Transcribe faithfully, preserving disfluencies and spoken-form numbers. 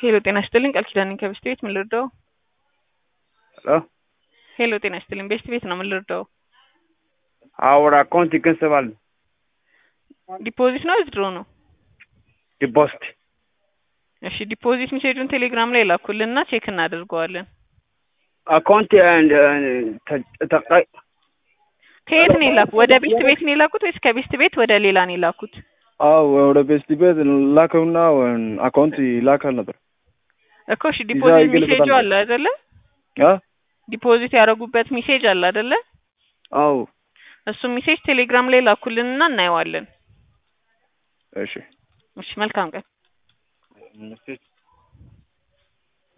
ሄሎ ጤና ይስጥልኝ ቃል ኪዳን ነኝ ከቤስት ቤት ምን ልርዳው? ሄሎ ሄሎ ጤና ይስጥልኝ ቤስት ቤት ነው ምን ልርዳው? our account ይገንዘባል ዲፖዚት ነው ዊዝድሮ ነው? ዲፖዚት እሺ ዲፖዚት ሜሴጁን ቴሌግራም ላይ ላኩልንና ቼክ እናደርገዋለን። አካውንት አንድ ተቀይ ከየት ነው የላኩት? ወደ ቤስት ቤት ነው የላኩት ወይስ ከቤስት ቤት ወደ ሌላ ነው የላኩት? አዎ ወደ ቤስት ቤት ላከውና አካውንት ይላካል ነበር እኮ እሺ ዲፖዚት ሜሴጁ አለ አይደለ? አ ዲፖዚት ያደረጉበት ሜሴጅ አለ አይደለ? አዎ እሱ ሜሴጅ ቴሌግራም ላይ ላኩልንና እናየዋለን። እሺ እሺ መልካም ቀን።